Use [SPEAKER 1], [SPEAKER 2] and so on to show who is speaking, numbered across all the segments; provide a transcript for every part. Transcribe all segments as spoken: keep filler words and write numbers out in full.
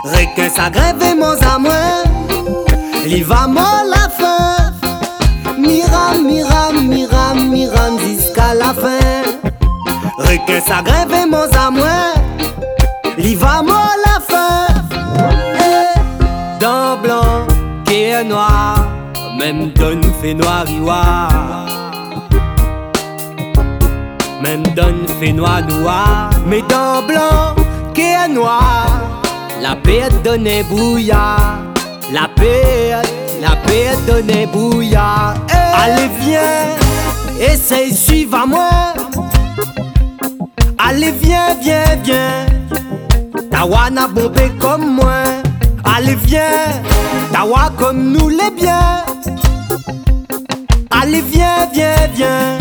[SPEAKER 1] Requin ça grève mon amour, il va moi la fin. Miram, miram, miram, miram jusqu'à la fin. Requin ça grève mon amour, il va moi la fin. Eh, dans blanc qui est noir, même donne fait noir iwa. Même donne fait noir noir, mais dans blanc qui est noir. La paix donne bouillard, la paix, la paix donne bouillard. Hey. Allez viens, essaye suivre à moi. Allez viens, viens, viens. Tawana bombé comme moi. Allez viens, tawa comme nous les biens. Allez viens, viens, viens.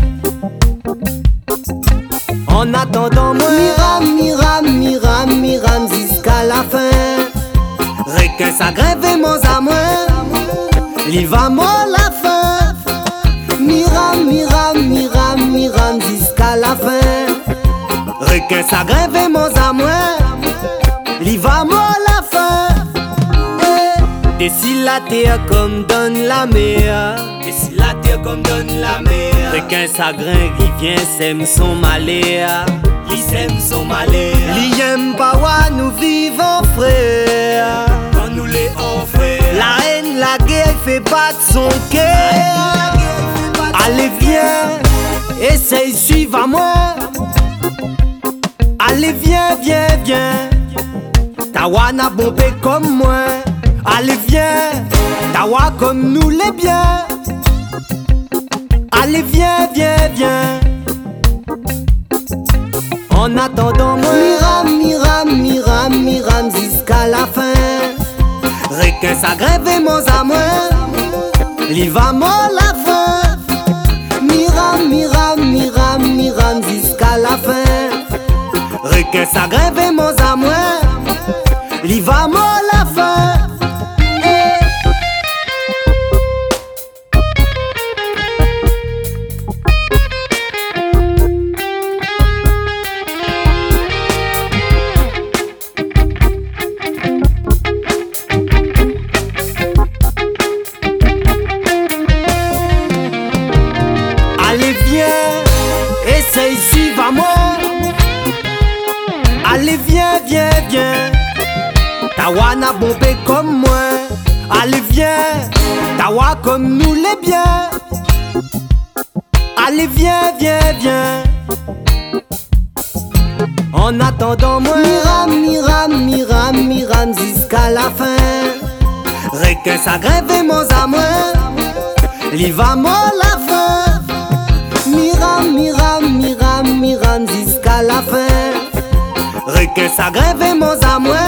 [SPEAKER 1] En attendant moi, miram, miram, miram, miram jusqu'à la fin. Requin ça grève mon amour, il va moi la fin. Miram, miram, miram, miram jusqu'à la fin. Requin ça grève mon amour, il va moi la fin. Eh. D'ici la terre comme donne la mer, d'ici la terre comme donne la mer. Requin ça gringue, il vient sème son malheur, il sème son malheur. Li aime pas wa nous vivons frères, quand nous les offrons. La haine, la guerre fait battre son cœur. Allez viens, essaye suivre à moi. Allez viens, viens, viens. Tawana bombé comme moi. Allez viens, tawa comme nous les biens. Allez viens, viens, viens. En attendant moi, miram, miram, miram, miram jusqu'à la fin. Requin ça grève mon amour, il va moi la fin. Miram, miram, miram, miram jusqu'à la fin. Requin ça grève mon amour, il va moi la fin. Allez viens, essaye suivre à moi. Allez viens, viens, viens. Tawana bombé comme moi. Allez viens, tawa comme nous les biens. Allez viens, viens, viens. En attendant moi, miram, miram, miram, miram jusqu'à la fin. Requin ça grève mon amour, il va moi la fin. Miram, miram, miram, miram jusqu'à la fin. Requin ça grève mon amour,